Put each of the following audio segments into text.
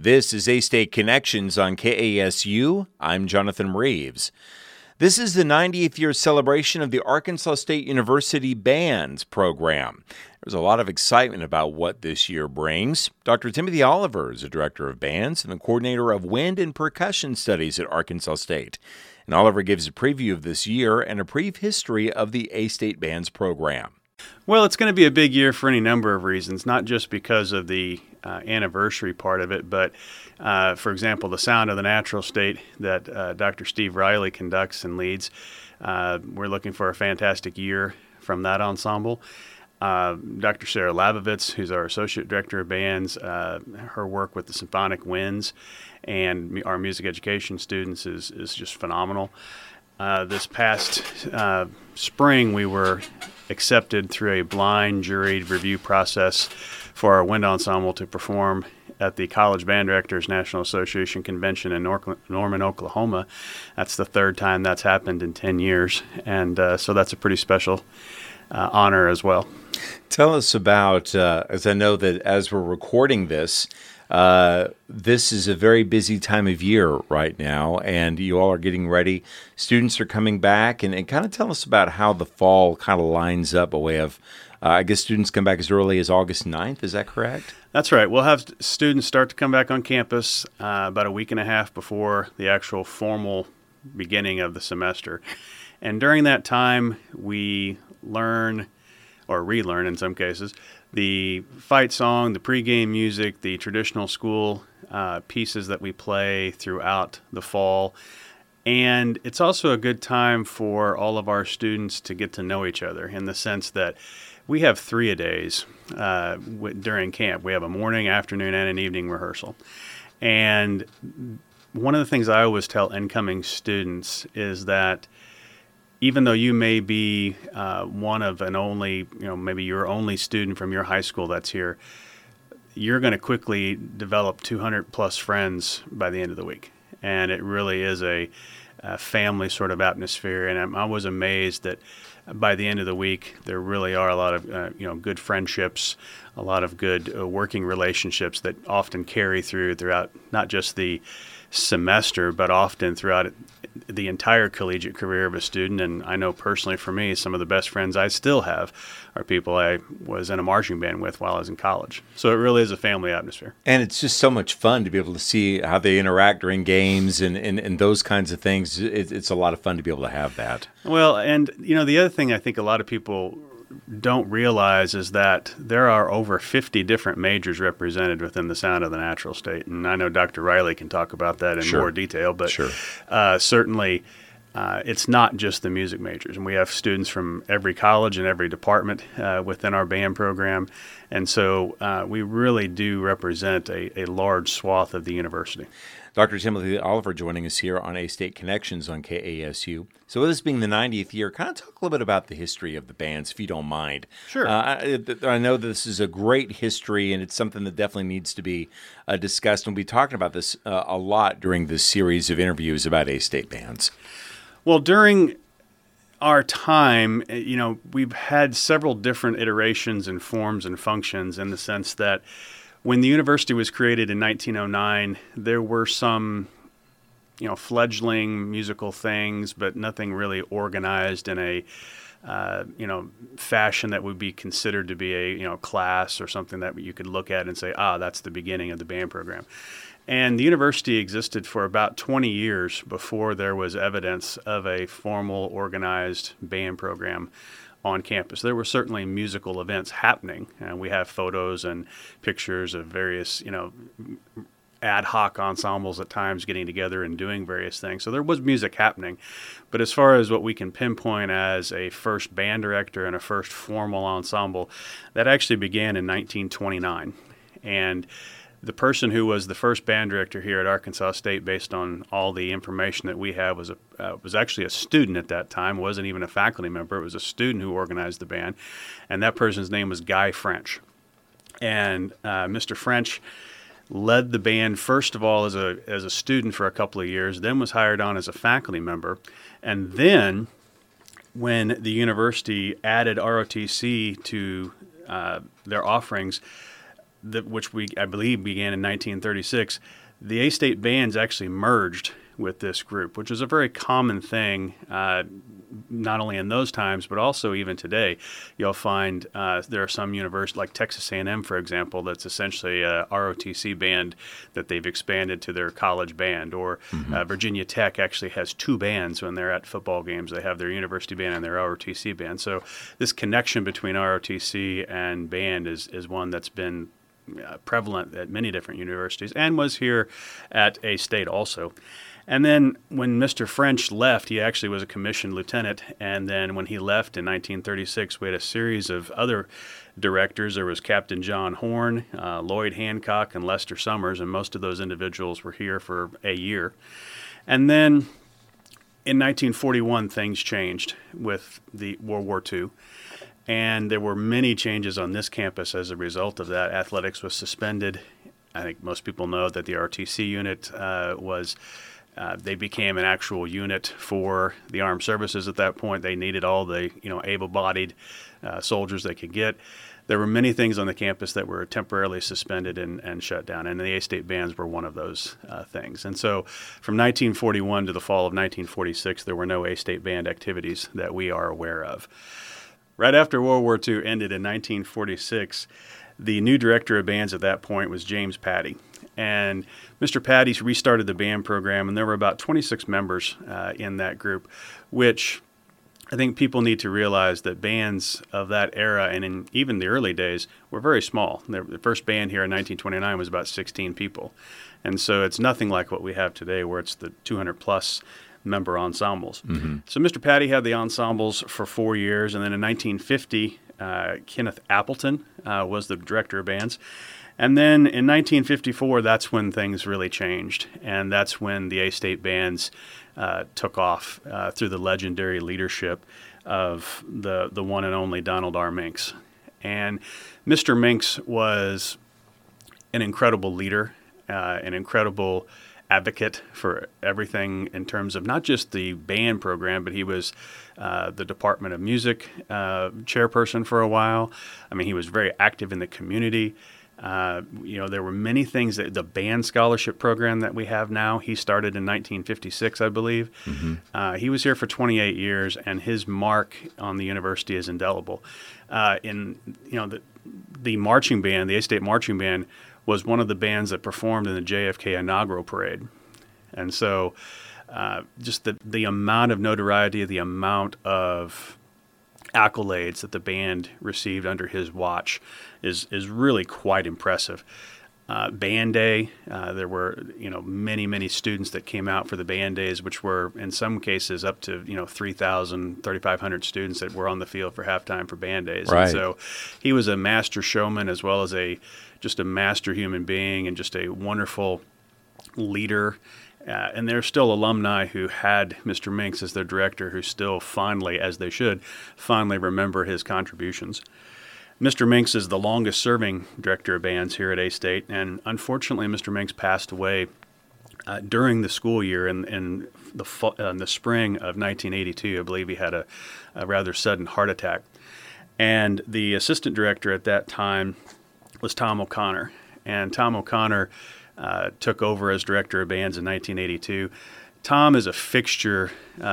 This is A-State Connections on KASU. I'm Jonathan Reeves. This is the 90th year celebration of the Arkansas State University Bands program. There's a lot of excitement about what this year brings. Dr. Timothy Oliver is the director of bands and the coordinator of wind and percussion studies at Arkansas State. And Oliver gives a preview of this year and a brief history of the A-State Bands program. Well, it's going to be a big year for any number of reasons, not just because of the anniversary part of it, but, for example, the Sound of the Natural State that Dr. Steve Riley conducts and leads. We're looking for a fantastic year from that ensemble. Dr. Sarah Labovitz, who's our Associate Director of Bands, her work with the Symphonic Winds and our music education students is just phenomenal. This past spring, we were accepted through a blind juried review process for our wind ensemble to perform at the College Band Directors National Association Convention in Norman, Oklahoma. That's the third time that's happened in 10 years, and so that's a pretty special honor as well. Tell us about, as I know that as we're recording this, this is a very busy time of year right now, and you all are getting ready. Students are coming back, and kind of tell us about how the fall kind of lines up a way of, I guess students come back as early as August 9th. Is that correct? That's right. We'll have students start to come back on campus about a week and a half before the actual formal beginning of the semester. And during that time, we learn, or relearn in some cases, the fight song, the pregame music, the traditional school pieces that we play throughout the fall. And it's also a good time for all of our students to get to know each other in the sense that we have 3-a-days during camp. We have a morning, afternoon, and an evening rehearsal. And one of the things I always tell incoming students is that even though you may be one of an only, maybe your only student from your high school that's here, you're going to quickly develop 200 plus friends by the end of the week. And it really is a family sort of atmosphere. And I was amazed that by the end of the week, there really are a lot of, good friendships, a lot of good working relationships that often carry throughout not just the semester, but often throughout the entire collegiate career of a student. And I know personally for me, some of the best friends I still have are people I was in a marching band with while I was in college. So it really is a family atmosphere. And it's just so much fun to be able to see how they interact during games and those kinds of things. It's a lot of fun to be able to have that. Well, and the other thing I think a lot of people don't realize is that there are over 50 different majors represented within the Sound of the Natural State. And I know Dr. Riley can talk about that in more detail, but certainly it's not just the music majors. And we have students from every college and every department within our band program. And so we really do represent a large swath of the university. Dr. Timothy Oliver joining us here on A-State Connections on KASU. So with this being the 90th year, kind of talk a little bit about the history of the bands, if you don't mind. Sure. I know this is a great history, and it's something that definitely needs to be discussed. And we'll be talking about this a lot during this series of interviews about A-State bands. Well, during our time, we've had several different iterations and forms and functions in the sense that when the university was created in 1909, there were some, fledgling musical things, but nothing really organized in a, fashion that would be considered to be a, class or something that you could look at and say, that's the beginning of the band program. And the university existed for about 20 years before there was evidence of a formal, organized band program on campus. There were certainly musical events happening, and we have photos and pictures of various, ad hoc ensembles at times getting together and doing various things. So there was music happening. But as far as what we can pinpoint as a first band director and a first formal ensemble, that actually began in 1929. And the person who was the first band director here at Arkansas State, based on all the information that we have, was actually a student at that time. Wasn't even a faculty member. It was a student who organized the band, and that person's name was Guy French. And Mr. French led the band first of all as a student for a couple of years, then was hired on as a faculty member, and then when the university added ROTC to their offerings, which I believe began in 1936, the A-State bands actually merged with this group, which is a very common thing, not only in those times, but also even today. You'll find there are some universities, like Texas A&M, for example, that's essentially a ROTC band that they've expanded to their college band, or Virginia Tech actually has two bands when they're at football games. They have their university band and their ROTC band. So this connection between ROTC and band is one that's been prevalent at many different universities and was here at A-State also. And then when Mr. French left, he actually was a commissioned lieutenant. And then when he left in 1936, we had a series of other directors. There was Captain John Horn, Lloyd Hancock, and Lester Summers, and most of those individuals were here for a year. And then in 1941, things changed with the World War II. And there were many changes on this campus as a result of that. Athletics was suspended. I think most people know that the ROTC unit they became an actual unit for the armed services at that point. They needed all the able-bodied soldiers they could get. There were many things on the campus that were temporarily suspended and shut down, and the A-State bands were one of those things. And so from 1941 to the fall of 1946, there were no A-State band activities that we are aware of. Right after World War II ended in 1946, the new director of bands at that point was James Patty. And Mr. Patty restarted the band program, and there were about 26 members in that group, which I think people need to realize that bands of that era, and in even the early days, were very small. The first band here in 1929 was about 16 people. And so it's nothing like what we have today, where it's the 200-plus member ensembles. Mm-hmm. So Mr. Patty had the ensembles for 4 years, and then in 1950, Kenneth Appleton was the director of bands. And then in 1954, that's when things really changed, and that's when the A-State bands took off through the legendary leadership of the one and only Donald R. Minks. And Mr. Minks was an incredible leader, an incredible advocate for everything in terms of not just the band program, but he was the Department of Music chairperson for a while. I mean, he was very active in the community. There were many things that the band scholarship program that we have now, he started in 1956, I believe. Mm-hmm. He was here for 28 years, and his mark on the university is indelible. The marching band, the A-State marching band, was one of the bands that performed in the JFK inaugural parade. And so just the amount of notoriety, the amount of accolades that the band received under his watch is really quite impressive. Band Day, there were many students that came out for the band days, which were in some cases up to 3,000, 3,500 students that were on the field for halftime for band days. Right. And so he was a master showman as well as just a master human being and just a wonderful leader. And there's still alumni who had Mr. Minks as their director who still fondly, as they should, fondly remember his contributions. Mr. Minks is the longest-serving director of bands here at A-State, and unfortunately, Mr. Minks passed away during the school year in the spring of 1982. I believe he had a rather sudden heart attack. And the assistant director at that time was Tom O'Connor, and Tom O'Connor took over as director of bands in 1982. Tom is a fixture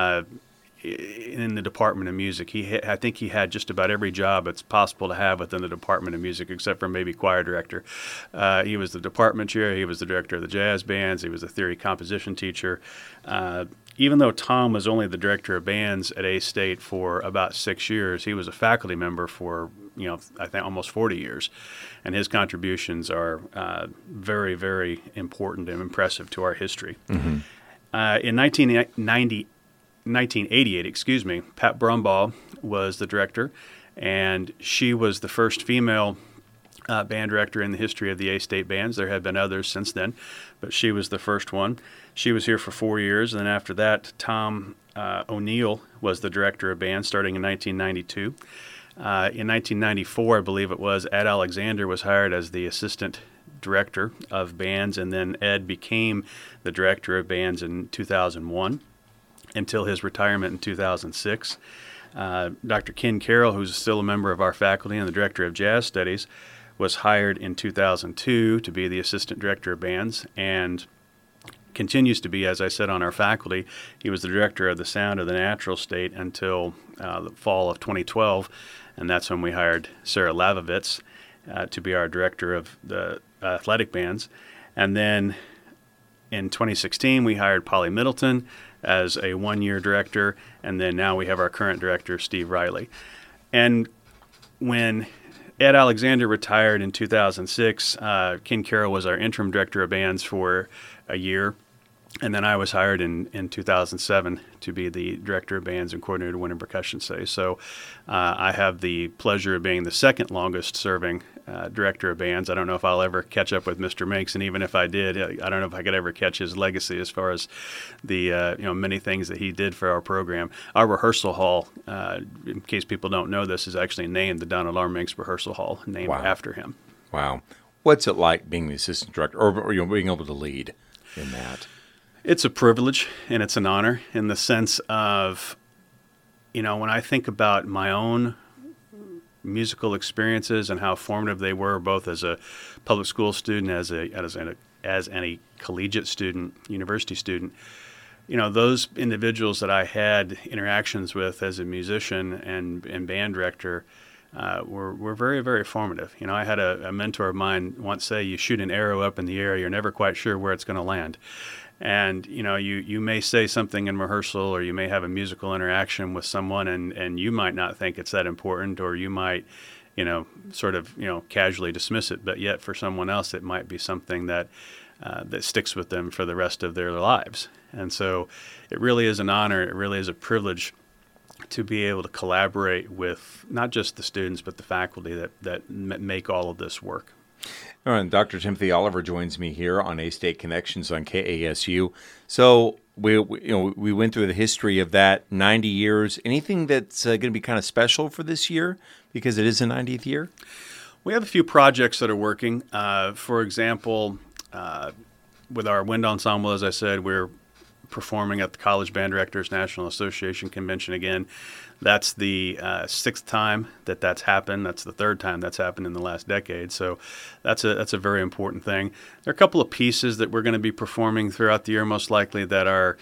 in the Department of Music. I think he had just about every job it's possible to have within the Department of Music, except for maybe choir director. He was the department chair. He was the director of the jazz bands. He was a theory composition teacher. Even though Tom was only the director of bands at A-State for about 6 years, he was a faculty member for, I think almost 40 years. And his contributions are very, very important and impressive to our history. Mm-hmm. In 1988, Pat Brumbaugh was the director, and she was the first female band director in the history of the A-State bands. There have been others since then, but she was the first one. She was here for 4 years, and then after that, Tom O'Neill was the director of bands starting in 1992. In 1994, I believe it was, Ed Alexander was hired as the assistant director of bands, and then Ed became the director of bands in 2001 until his retirement in 2006. Dr. Ken Carroll, who's still a member of our faculty and the director of jazz studies, was hired in 2002 to be the assistant director of bands, and continues to be, as I said, on our faculty. He was the director of the Sound of the Natural State until the fall of 2012, and that's when we hired Sarah Lavovitz to be our director of the athletic bands. And then in 2016, we hired Polly Middleton as a one-year director, and then now we have our current director, Steve Riley. And when Ed Alexander retired in 2006, Ken Carroll was our interim director of bands for a year. And then I was hired in 2007 to be the director of bands and coordinator of wind and percussion studies. So I have the pleasure of being the second longest serving director of bands. I don't know if I'll ever catch up with Mr. Minks, and even if I did, I don't know if I could ever catch his legacy as far as the many things that he did for our program. Our rehearsal hall, in case people don't know this, is actually named the Donald R. Minks Rehearsal Hall, named after him. Wow. What's it like being the assistant director, or being able to lead in that? It's a privilege and it's an honor in the sense of, when I think about my own musical experiences and how formative they were, both as a public school student, as a collegiate student, university student, those individuals that I had interactions with as a musician and band director were very, very formative. I had a mentor of mine once say, you shoot an arrow up in the air, you're never quite sure where it's going to land. And, you may say something in rehearsal, or you may have a musical interaction with someone, and you might not think it's that important, or you might, casually dismiss it. But yet for someone else, it might be something that sticks with them for the rest of their lives. And so it really is an honor. It really is a privilege to be able to collaborate with not just the students, but the faculty that make all of this work. And Dr. Timothy Oliver joins me here on A-State Connections on KASU. So we went through the history of that 90 years. Anything that's going to be kind of special for this year because it is the 90th year? We have a few projects that are working. For example, with our wind ensemble, as I said, we're performing at the College Band Directors National Association Convention again. That's the sixth time that's happened. That's the third time that's happened in the last decade. So that's a very important thing. There are a couple of pieces that we're going to be performing throughout the year, most likely, that are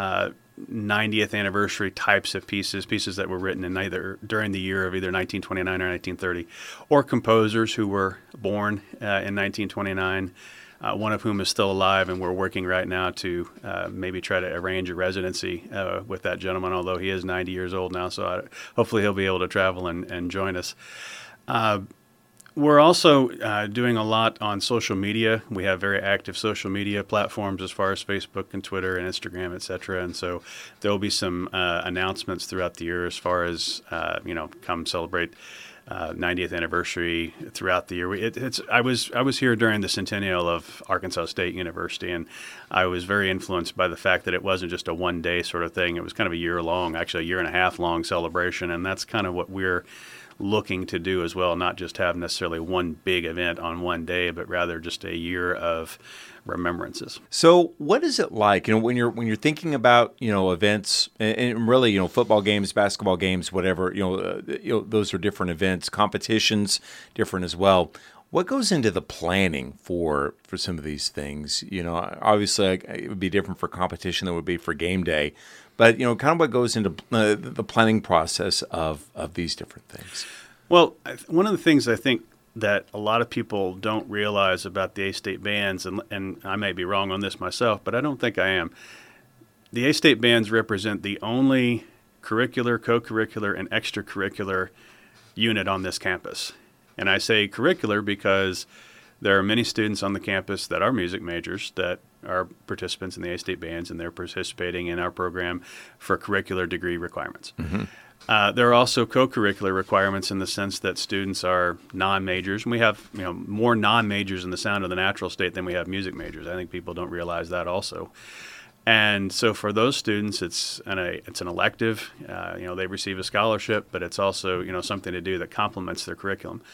90th anniversary types of pieces that were written in either during the year of either 1929 or 1930, or composers who were born in 1929. One of whom is still alive, and we're working right now to maybe try to arrange a residency with that gentleman, although he is 90 years old now, so hopefully he'll be able to travel and join us. We're also doing a lot on social media. We have very active social media platforms as far as Facebook and Twitter and Instagram, et cetera, and so there will be some announcements throughout the year as far as, come celebrate 90th anniversary throughout the year. I was here during the centennial of Arkansas State University, and I was very influenced by the fact that it wasn't just a one-day sort of thing. It was kind of a year-long, actually a year-and-a-half-long celebration, and that's kind of what we're looking to do as well, not just have necessarily one big event on one day, but rather just a year of remembrances. So what is it like, when you're thinking about, events and really, football games, basketball games, whatever, those are different events, competitions different as well. What goes into the planning for some of these things? Obviously it would be different for competition than it would be for game day, but, kind of what goes into the planning process of these different things? Well, one of the things I think that a lot of people don't realize about the A-State bands, and I may be wrong on this myself, but I don't think I am. The A-State bands represent the only curricular, co-curricular, and extracurricular unit on this campus. And I say curricular because there are many students on the campus that are music majors that are participants in the A-State bands, and they're participating in our program for curricular degree requirements. Mm-hmm. There are also co-curricular requirements in the sense that students are non-majors, and we have more non-majors in the Sound of the Natural State than we have music majors. I think people don't realize that also. And so for those students, it's an elective. They receive a scholarship, but it's also something to do that complements their curriculum.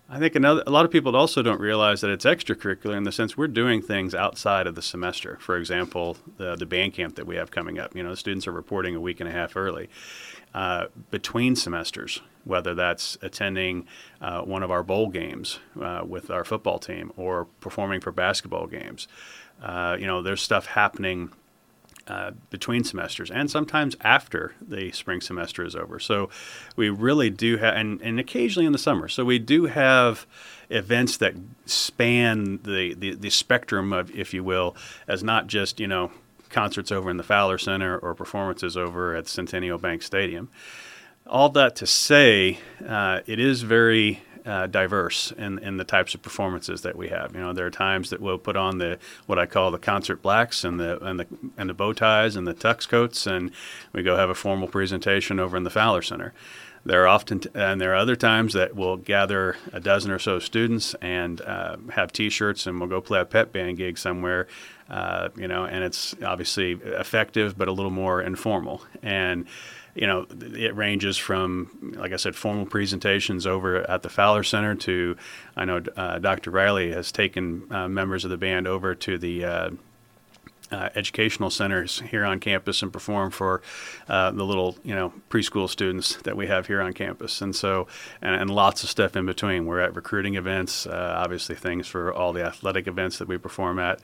I think a lot of people also don't realize that it's extracurricular in the sense we're doing things outside of the semester. For example, the band camp that we have coming up. The students are reporting a week and a half early. Between semesters, whether that's attending one of our bowl games with our football team or performing for basketball games. There's stuff happening between semesters and sometimes after the spring semester is over. So we really do have, and occasionally in the summer. So we do have events that span the spectrum of, if you will, as not just, concerts over in the Fowler Center or performances over at Centennial Bank Stadium. All that to say, it is very diverse in the types of performances that we have. There are times that we'll put on what I call the concert blacks and the bow ties and the tux coats, and we go have a formal presentation over in the Fowler Center. There are other times that we'll gather a dozen or so students and have T-shirts, and we'll go play a pep band gig somewhere. And it's obviously effective, but a little more informal. And it ranges from, like I said, formal presentations over at the Fowler Center to, I know Dr. Riley has taken members of the band over to the educational centers here on campus and perform for the little, preschool students that we have here on campus. And so, and lots of stuff in between. We're at recruiting events, obviously things for all the athletic events that we perform at.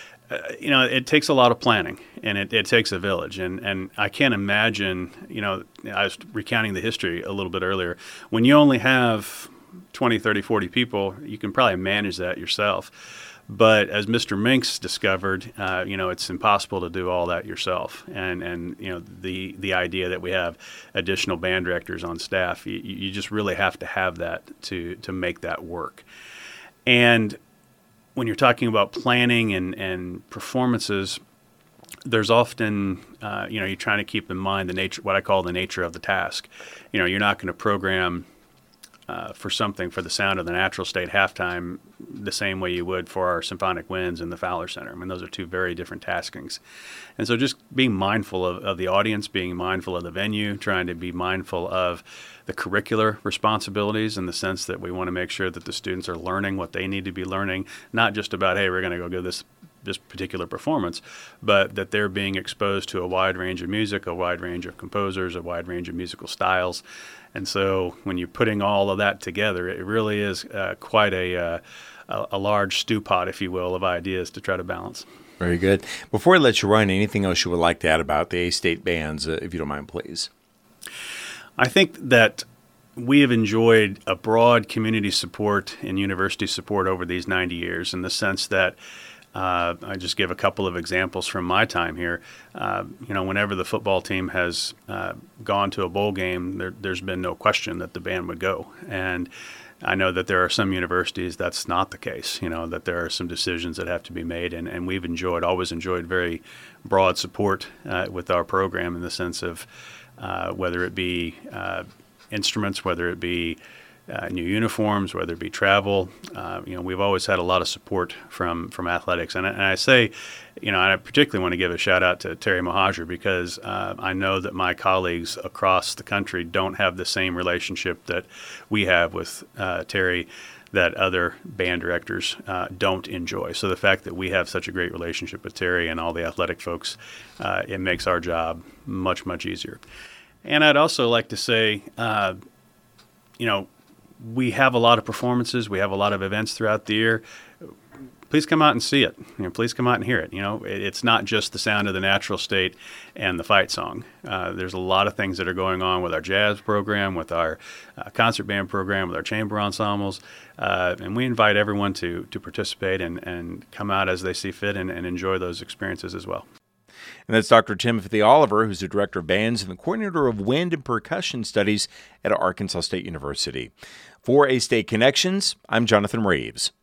It takes a lot of planning, and it takes a village. And I can't imagine, I was recounting the history a little bit earlier. When you only have 20, 30, 40 people, you can probably manage that yourself. But as Mr. Minks discovered, it's impossible to do all that yourself. And the idea that we have additional band directors on staff, you just really have to have that to make that work. And when you're talking about planning and performances, there's often, you're trying to keep in mind the nature, what I call the nature of the task. You're not going to program for something for the Sound of the Natural State halftime the same way you would for our Symphonic Winds in the Fowler Center. I mean, those are two very different taskings. And so just being mindful of the audience, being mindful of the venue, trying to be mindful of the curricular responsibilities in the sense that we want to make sure that the students are learning what they need to be learning, not just about, hey, we're going to go do this particular performance, but that they're being exposed to a wide range of music, a wide range of composers, a wide range of musical styles. And so when you're putting all of that together, it really is quite a large stew pot, if you will, of ideas to try to balance. Very good. Before I let you run, anything else you would like to add about the A-State bands, if you don't mind, please? I think that we have enjoyed a broad community support and university support over these 90 years in the sense that I just give a couple of examples from my time here. Whenever the football team has gone to a bowl game, there's been no question that the band would go. And I know that there are some universities that's not the case, that there are some decisions that have to be made. And we've always enjoyed very broad support with our program in the sense of whether it be instruments, whether it be new uniforms, whether it be travel. We've always had a lot of support from athletics. And I say, I particularly want to give a shout out to Terry Mohajir because I know that my colleagues across the country don't have the same relationship that we have with Terry that other band directors don't enjoy. So the fact that we have such a great relationship with Terry and all the athletic folks, it makes our job much, much easier. And I'd also like to say, we have a lot of performances. We have a lot of events throughout the year. Please come out and see it. Please come out and hear it. It's not just the Sound of the Natural State and the fight song. There's a lot of things that are going on with our jazz program, with our concert band program, with our chamber ensembles. And we invite everyone to participate and come out as they see fit and enjoy those experiences as well. And that's Dr. Timothy Oliver, who's the Director of Bands and the Coordinator of Wind and Percussion Studies at Arkansas State University. For A-State Connections, I'm Jonathan Reeves.